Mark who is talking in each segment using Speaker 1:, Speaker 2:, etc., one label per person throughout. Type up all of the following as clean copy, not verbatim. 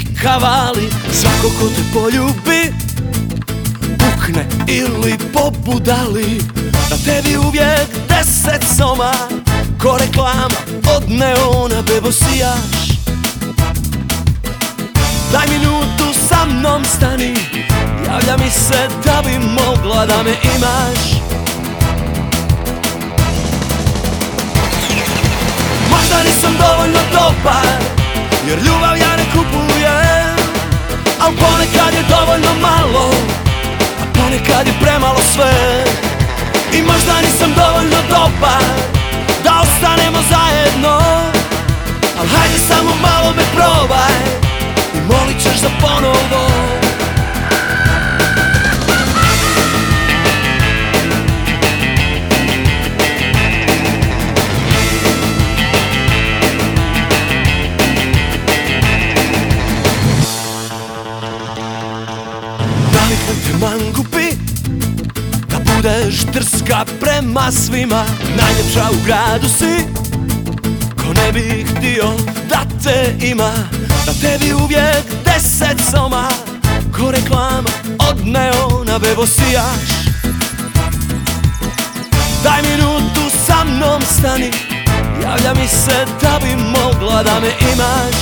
Speaker 1: kavali. Svako ko te poljubi pukne ili pobudali. Na tebi uvijek 10 soma, ko reklama od neona, bebo sijaš. Daj minutu sa mnom stani, javlja mi se da bi mogla da me imaš. Možda nisam dovoljno dobar, jer ljubav ja ne kupujem, al ponekad je dovoljno malo, a ponekad je premalo sve. I možda nisam dovoljno dobar da ostanemo zajedno, al hajde samo malo me probaj i molit ćeš za ponovo. Naviknem te mangupi, da budeš drska prema svima. Najljepša u gradu si, ko ne bi htio da te ima. Na tebi uvijek 10 soma, ko reklama od neona, bebo sijaš. Daj minutu sa mnom stani, javlja mi se da bi mogla da me imaš.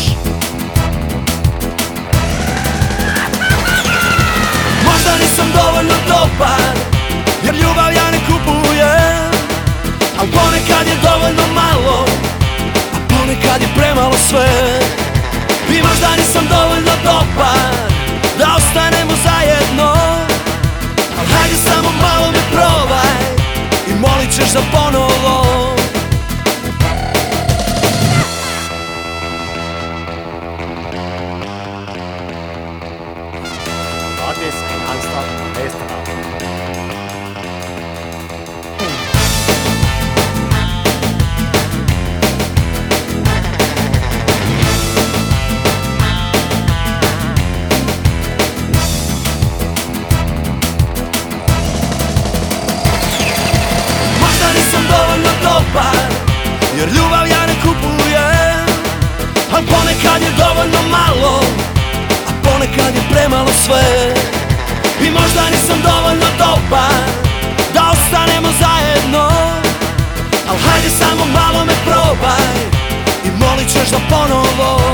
Speaker 1: Možda nisam dovoljno dobar, jer ljubav ja ne kupujem, al ponekad je dovoljno malo, a ponekad je premalo sve. I možda nisam dovoljno dobar da ostanemo zajedno, al hajde samo malo me probaj i molit ćeš za ponovo.
Speaker 2: Gratis ein Anstalt im Restaurant.
Speaker 1: Možda nisam dovoljno dobar, jer ljubav ja ne kupujem, al ponekad je dovoljno malo, a ponekad je premalo sve. I možda nisam dovoljno dobar da ostanemo zajedno, al hajde samo malo me probaj i molit ćeš za ponovo.